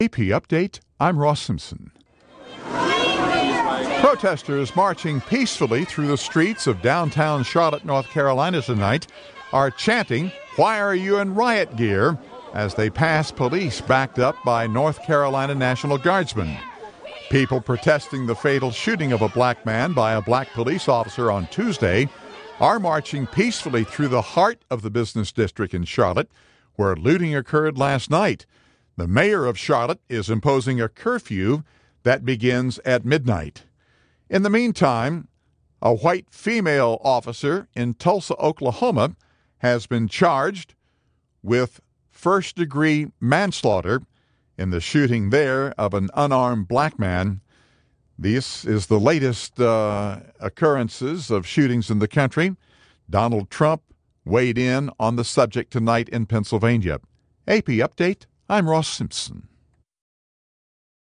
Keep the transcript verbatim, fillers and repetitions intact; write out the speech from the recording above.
A P Update, I'm Ross Simpson. Protesters marching peacefully through the streets of downtown Charlotte, North Carolina tonight are chanting, "Why are you in riot gear?" as they pass police backed up by North Carolina National Guardsmen. People protesting the fatal shooting of a black man by a black police officer on Tuesday are marching peacefully through the heart of the business district in Charlotte, where looting occurred last night. The mayor of Charlotte is imposing a curfew that begins at midnight. In the meantime, a white female officer in Tulsa, Oklahoma, has been charged with first-degree manslaughter in the shooting there of an unarmed black man. This is the latest uh, occurrences of shootings in the country. Donald Trump weighed in on the subject tonight in Pennsylvania. A P Update, I'm Ross Simpson.